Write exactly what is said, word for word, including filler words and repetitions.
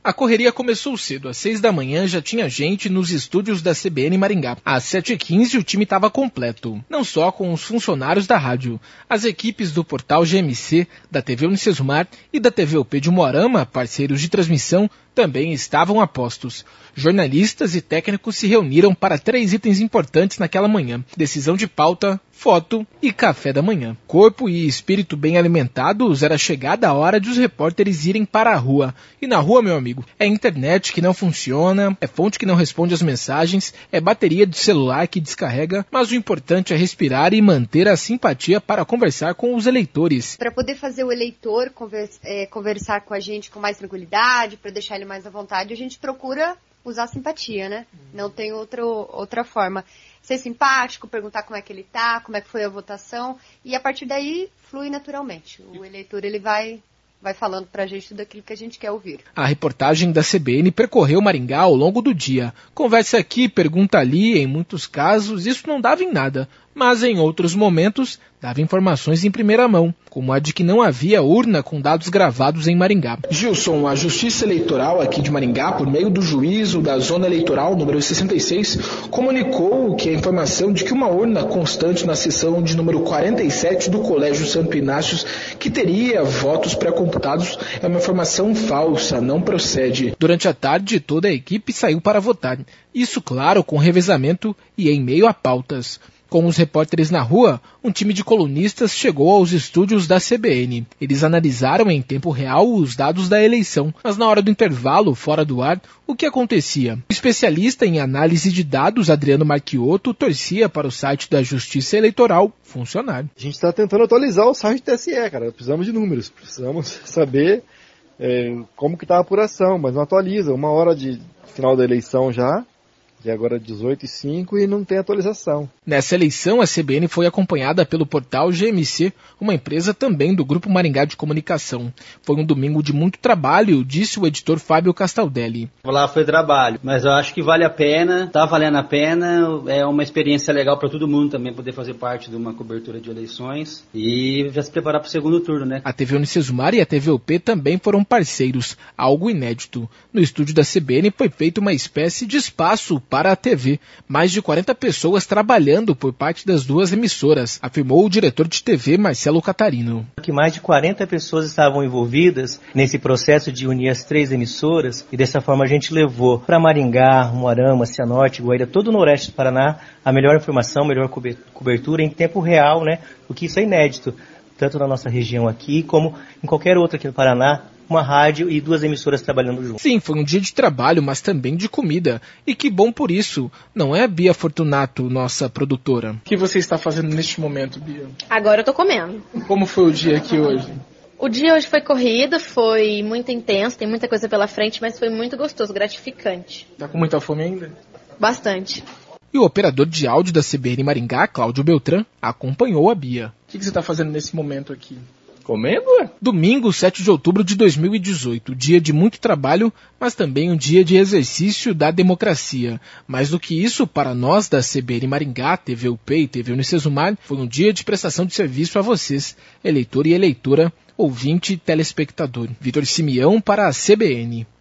A correria começou cedo. Às seis da manhã já tinha gente nos estúdios da C B N Maringá. Às sete e quinze o time estava completo. Não só com os funcionários da rádio. As equipes do portal G M C, da T V Unicesumar e da T V U P de Umuarama, parceiros de transmissão, também estavam a postos. Jornalistas e técnicos se reuniram para três itens importantes naquela manhã: decisão de pauta, foto e café da manhã. Corpo e espírito bem alimentados, era chegada a hora de os repórteres irem para a rua. E na rua, meu amigo, é internet que não funciona, é fonte que não responde às mensagens, é bateria de celular que descarrega, mas o importante é respirar e manter a simpatia para conversar com os eleitores. Para poder fazer o eleitor conversa, é, conversar com a gente com mais tranquilidade, para deixar ele mais à vontade, a gente procura usar a simpatia, né? Não tem outro, outra forma. Ser simpático, perguntar como é que ele tá, como é que foi a votação, e a partir daí flui naturalmente. O eleitor ele vai, vai falando pra gente tudo aquilo que a gente quer ouvir. A reportagem da C B N percorreu Maringá ao longo do dia. Conversa aqui, pergunta ali, em muitos casos isso não dava em nada, mas em outros momentos dava informações em primeira mão, como a de que não havia urna com dados gravados em Maringá. Gilson, a Justiça Eleitoral aqui de Maringá, por meio do juízo da Zona Eleitoral número sessenta e seis, comunicou que a informação de que uma urna constante na seção de número quarenta e sete do Colégio Santo Inácio, que teria votos pré-computados, é uma informação falsa, não procede. Durante a tarde, toda a equipe saiu para votar. Isso, claro, com revezamento e em meio a pautas. Com os repórteres na rua, um time de colunistas chegou aos estúdios da C B N. Eles analisaram em tempo real os dados da eleição, mas na hora do intervalo, fora do ar, o que acontecia? O especialista em análise de dados, Adriano Marchiotto, torcia para o site da Justiça Eleitoral funcionar. A gente está tentando atualizar o site do T S E, cara. Precisamos de números, precisamos saber é, como que está a apuração, mas não atualiza. Uma hora de final da eleição já. E agora dezoito e cinco e não tem atualização. Nessa eleição, a C B N foi acompanhada pelo portal G M C, uma empresa também do Grupo Maringá de Comunicação. Foi um domingo de muito trabalho, disse o editor Fábio Castaldelli. Lá foi trabalho, mas eu acho que vale a pena, tá valendo a pena, é uma experiência legal para todo mundo também poder fazer parte de uma cobertura de eleições e já se preparar para o segundo turno, né? A T V Unicesumar e a T V U P também foram parceiros, algo inédito. No estúdio da C B N foi feita uma espécie de espaço para a T V. Mais de quarenta pessoas trabalhando por parte das duas emissoras, afirmou o diretor de T V, Marcelo Catarino. Que mais de quarenta pessoas estavam envolvidas nesse processo de unir as três emissoras e dessa forma a gente levou para Maringá, Umuarama, Cianorte, Guaíra, todo o noroeste do Paraná, a melhor informação, a melhor cobertura em tempo real, né? O que isso é inédito, tanto na nossa região aqui como em qualquer outra aqui no Paraná. Uma rádio e duas emissoras trabalhando juntos. Sim, foi um dia de trabalho, mas também de comida. E que bom por isso. Não é a Bia Fortunato, nossa produtora? O que você está fazendo neste momento, Bia? Agora eu tô comendo. Como foi o dia aqui hoje? O dia hoje foi corrido, foi muito intenso, tem muita coisa pela frente, mas foi muito gostoso, gratificante. Tá com muita fome ainda? Bastante. E o operador de áudio da C B N Maringá, Cláudio Beltrán, acompanhou a Bia. O que você está fazendo nesse momento aqui? Comendo? Domingo, sete de outubro de dois mil e dezoito, dia de muito trabalho, mas também um dia de exercício da democracia. Mais do que isso, para nós da C B N Maringá, T V U P e T V Unicesumar, foi um dia de prestação de serviço a vocês, eleitor e eleitora, ouvinte e telespectador. Vitor Simeão para a C B N.